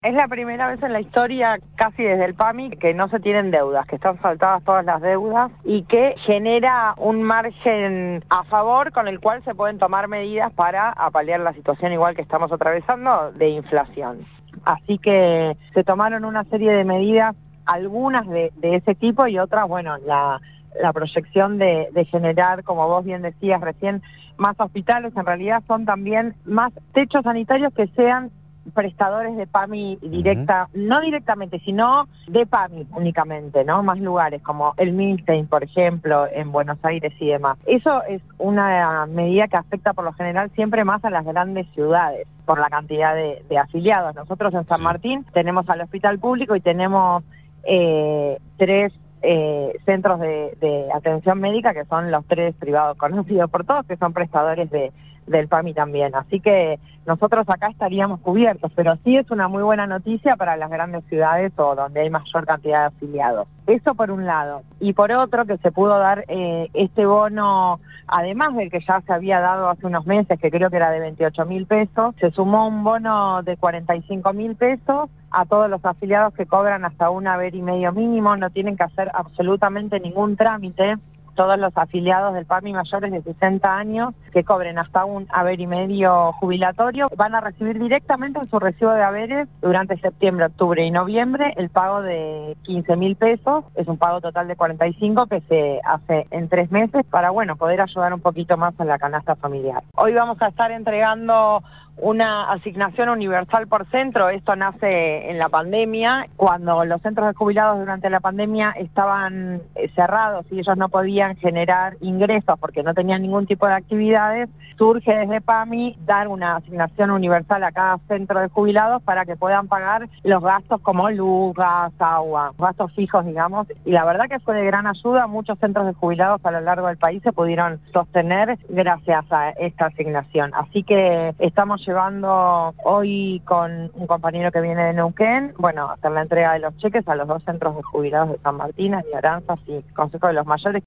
Es la primera vez en la historia, casi desde el PAMI, que no se tienen deudas, que están saltadas todas las deudas y que genera un margen a favor con el cual se pueden tomar medidas para paliar la situación igual que estamos atravesando de inflación. Así que se tomaron una serie de medidas, algunas de ese tipo y otras, bueno, la proyección de generar, como vos bien decías recién, más hospitales, en realidad son también más techos sanitarios que sean prestadores de PAMI directa, no directamente, sino de PAMI únicamente, ¿no? Más lugares como el Milstein, por ejemplo, en Buenos Aires y demás. Eso es una medida que afecta por lo general siempre más a las grandes ciudades, por la cantidad de afiliados. Nosotros en San Martín tenemos al hospital público y tenemos 3 centros de atención médica, que son los 3 privados conocidos por todos, que son prestadores del PAMI también. Así que nosotros acá estaríamos cubiertos, pero sí es una muy buena noticia para las grandes ciudades o donde hay mayor cantidad de afiliados. Eso por un lado. Y por otro, que se pudo dar este bono, además del que ya se había dado hace unos meses, que creo que era de 28.000 pesos, se sumó un bono de 45.000 pesos a todos los afiliados que cobran hasta un haber y medio mínimo, no tienen que hacer absolutamente ningún trámite. Todos los afiliados del PAMI mayores de 60 años que cobren hasta un haber y medio jubilatorio van a recibir directamente en su recibo de haberes durante septiembre, octubre y noviembre el pago de 15.000 pesos. Es un pago total de 45 que se hace en 3 meses para, bueno, poder ayudar un poquito más a la canasta familiar. Hoy vamos a estar entregando una asignación universal por centro. Esto nace en la pandemia, cuando los centros de jubilados durante la pandemia estaban cerrados y ellos no podían generar ingresos porque no tenían ningún tipo de actividades. Surge desde PAMI dar una asignación universal a cada centro de jubilados para que puedan pagar los gastos como luz, gas, agua, gastos fijos, digamos, y la verdad que fue de gran ayuda. Muchos centros de jubilados a lo largo del país se pudieron sostener gracias a esta asignación. Así que estamos llevando hoy con un compañero que viene de Neuquén, bueno, hacer la entrega de los cheques a los 2 centros de jubilados de San Martín, de Aranzas y Consejo de los Mayores.